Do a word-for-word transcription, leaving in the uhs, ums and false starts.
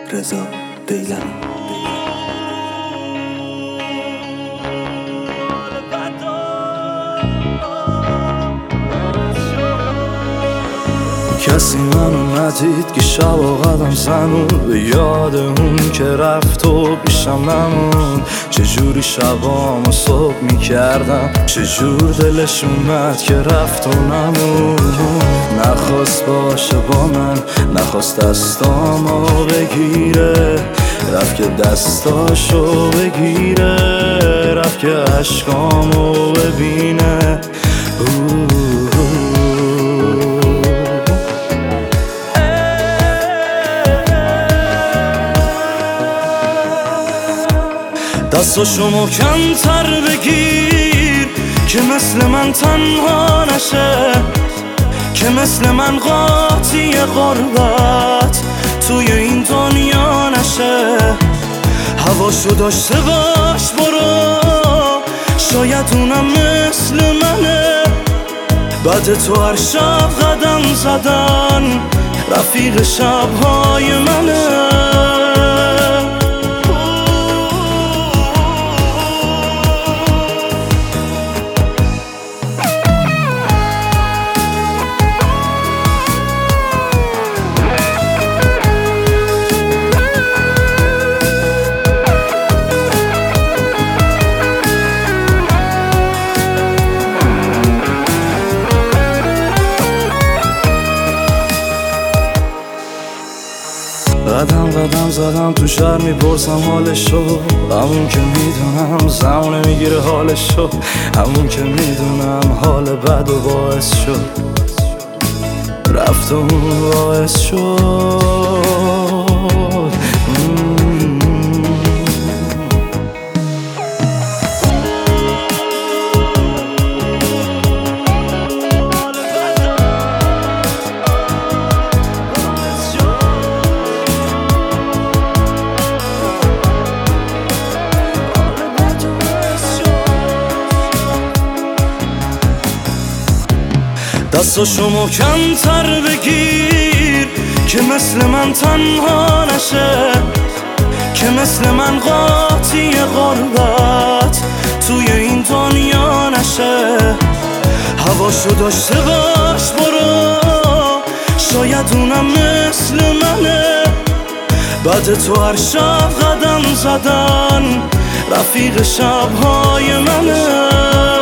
رضا دیلمی. کسی منو ندید که شب و قدم زنون به یاد اون که رفت و پیشم نموند. چجوری شبامو صبح میکردم، چجور دلش اومد که رفت و نموند. نخواست باشه با من، نخواست دستامو بگیره، رفت که دستاشو بگیره، رفت که عشقامو ببینه. دستاشو محکم‌تر بگیر که مثل من تنها نشه، که مثل من قاطی غربت توی این دنیا نشه. هواشو داشته باش برو، شاید اونم مثل منه. بعد تو هر شب قدم زدن رفیق شبهای منه. قدم قدم زدم تو شهر میپرسم حالشو، همون که میدونم زمونه میگیره حالشو، همون که میدونم حال بد و باعث شد رفت و اون باعث شد. دستاشو محکم‌تر بگیر که مثل من تنها نشه، که مثل من قاطی غربت توی این دنیا نشه. هواشو داشته باش برو، شاید اونم مثل منه. بعد تو هر شب قدم زدن رفیق شبهای منه.